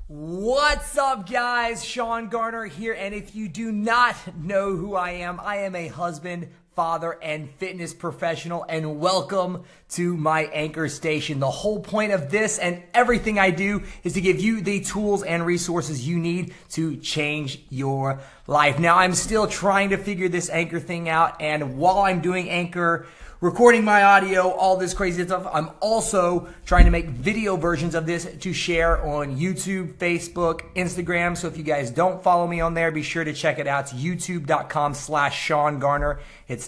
What's up, guys? Sean Garner here, and if you do not know who I am a husband, father, and fitness professional, and welcome to my anchor station. The whole point of this and everything I do is to give you the tools and resources you need to change your life. Now, I'm still trying to figure this anchor thing out, and while I'm doing anchor, recording my audio, all this crazy stuff, I'm also trying to make video versions of this to share on YouTube, Facebook, Instagram. So if you guys don't follow me on there, be sure to check it out. It's youtube.com/Sean Garner. It's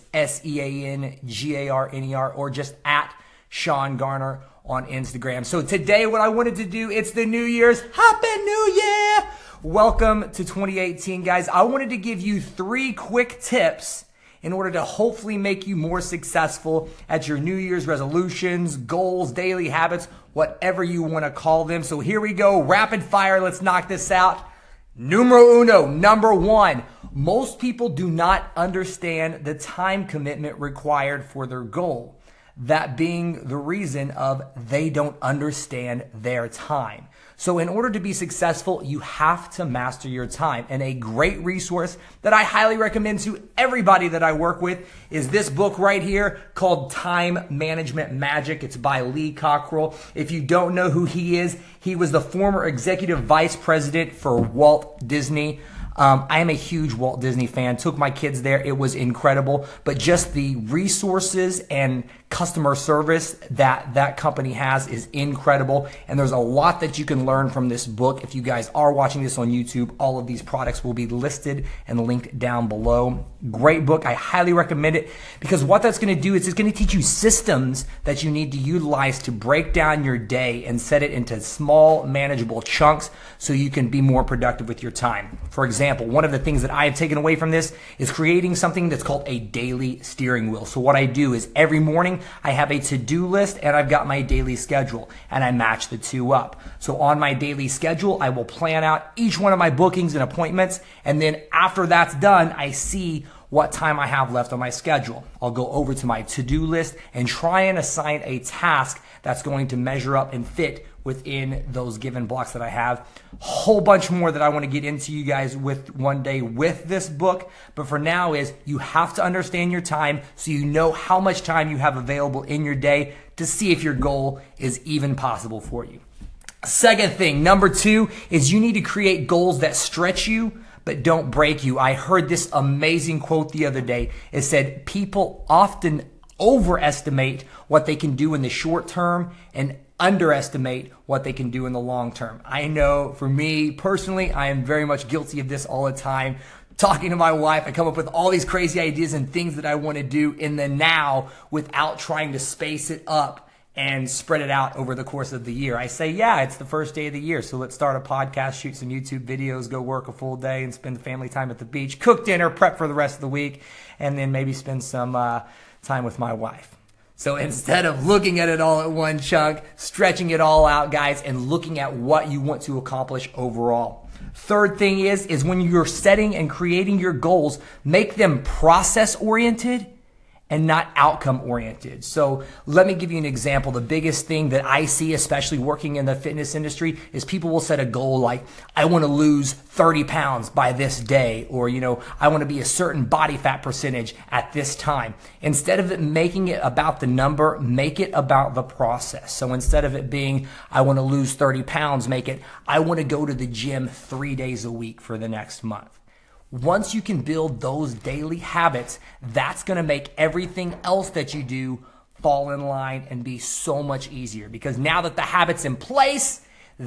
SeanGarner, or just at Sean Garner on Instagram. So today what I wanted to do, it's the New Year's. Happy New Year! Welcome to 2018, guys. I wanted to give you 3 quick tips in order to hopefully make you more successful at your New Year's resolutions, goals, daily habits, whatever you want to call them. So here we go, rapid fire, let's knock this out. Numero uno, number 1, most people do not understand the time commitment required for their goal. That being the reason of they don't understand their time. So in order to be successful, you have to master your time. And a great resource that I highly recommend to everybody that I work with is this book right here called Time Management Magic. It's by Lee Cockrell. If you don't know who he is, he was the former executive vice president for Walt Disney. I am a huge Walt Disney fan. Took my kids there. It was incredible. But just the resources and customer service that company has is incredible. And there's a lot that you can learn from this book. If you guys are watching this on YouTube, all of these products will be listed and linked down below. Great book. I highly recommend it because what that's going to do is it's going to teach you systems that you need to utilize to break down your day and set it into small, manageable chunks so you can be more productive with your time. For example, one of the things that I have taken away from this is creating something that's called a daily steering wheel. So what I do is every morning I have a to-do list and I've got my daily schedule and I match the two up. So on my daily schedule, I will plan out each one of my bookings and appointments, and then after that's done, I see what time I have left on my schedule. I'll go over to my to-do list and try and assign a task that's going to measure up and fit within those given blocks that I have. Whole bunch more that I want to get into you guys with one day with this book. But for now is you have to understand your time so you know how much time you have available in your day to see if your goal is even possible for you. Second thing, number 2, is you need to create goals that stretch you but don't break you. I heard this amazing quote the other day. It said, people often overestimate what they can do in the short term and underestimate what they can do in the long term. I know for me personally, I am very much guilty of this all the time. Talking to my wife, I come up with all these crazy ideas and things that I want to do in the now without trying to space it up and spread it out over the course of the year. I say, yeah, it's the first day of the year, so let's start a podcast, shoot some YouTube videos, go work a full day and spend family time at the beach, cook dinner, prep for the rest of the week, and then maybe spend some time with my wife. So instead of looking at it all at one chunk, stretching it all out, guys, and looking at what you want to accomplish overall. Third thing is when you're setting and creating your goals, make them process-oriented and not outcome-oriented. So let me give you an example. The biggest thing that I see, especially working in the fitness industry, is people will set a goal like, I want to lose 30 pounds by this day, or, I want to be a certain body fat percentage at this time. Instead of it making it about the number, make it about the process. So instead of it being, I want to lose 30 pounds, make it, I want to go to the gym 3 days a week for the next month. Once you can build those daily habits, that's going to make everything else that you do fall in line and be so much easier. Because now that the habit's in place,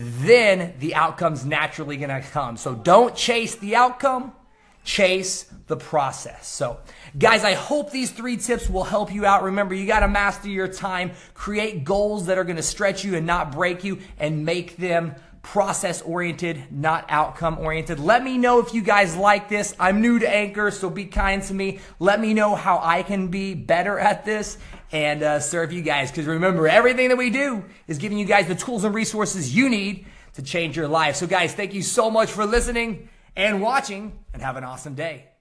then the outcome's naturally going to come. So don't chase the outcome, chase the process. So guys, I hope these 3 tips will help you out. Remember, you got to master your time, create goals that are going to stretch you and not break you, and make them process-oriented, not outcome-oriented. Let me know if you guys like this. I'm new to Anchor, so be kind to me. Let me know how I can be better at this and serve you guys. Because remember, everything that we do is giving you guys the tools and resources you need to change your life. So guys, thank you so much for listening and watching, and have an awesome day.